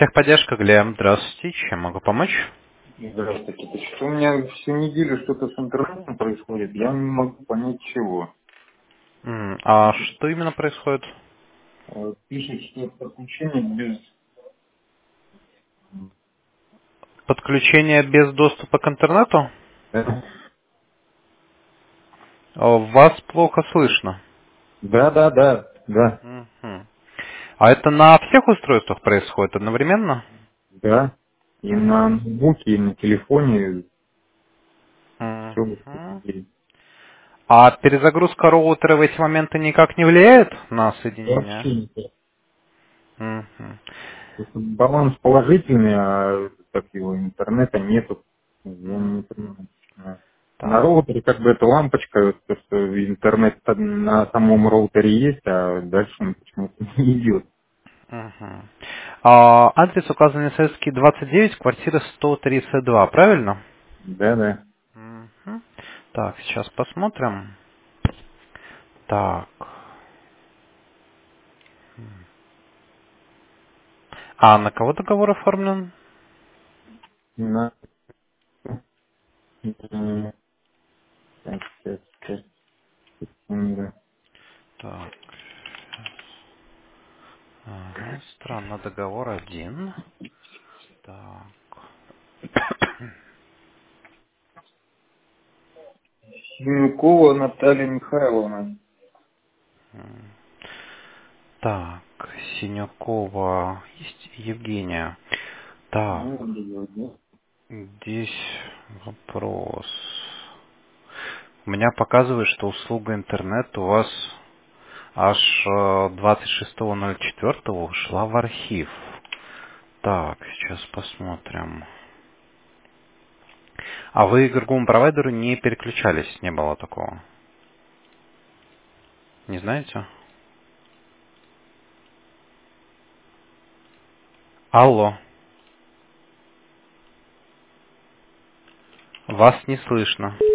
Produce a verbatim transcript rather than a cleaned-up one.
Техподдержка, Глеб. Здравствуйте. Чем могу помочь? Здравствуйте. То что у меня всю неделю что-то с интернетом происходит, я не могу понять чего. М, А что именно происходит? Э, Пишет, что подключение без... Подключение без доступа к интернету? Да, А, Вас плохо слышно. да, да, да. Да. Мгм. А это на всех устройствах происходит одновременно? Да. И на Мгм. ноутбуке, и на телефоне все. Мгм. А перезагрузка роутера в эти моменты никак не влияет на соединение? Вообще никак. Мгм. Просто баланс положительный, а так его интернета нету. Я не Мгм. понимаю. Да. На Так. роутере как бы эта лампочка, вот то, что интернет на самом роутере есть, а дальше он почему-то не идет. Мгм. А, адрес указан Советский двадцать девять, квартира сто тридцать два, правильно? Да, да. Мгм. Так, сейчас посмотрим. Так. А на кого договор оформлен? На... м, Так, сейчас, сейчас, секунду. Так. Ага, странно, договор один. Так. Синюкова Наталья Михайловна. М, Так, Синякова. Есть Евгения. Так, Ну, да, да. здесь вопрос. У меня показывает, что услуга интернет у вас аж э, двадцать шестого ноль четвёртого ушла в архив. Так, сейчас посмотрим. А вы к другому провайдеру не переключались, не было такого? Не знаете? Алло, вас не слышно.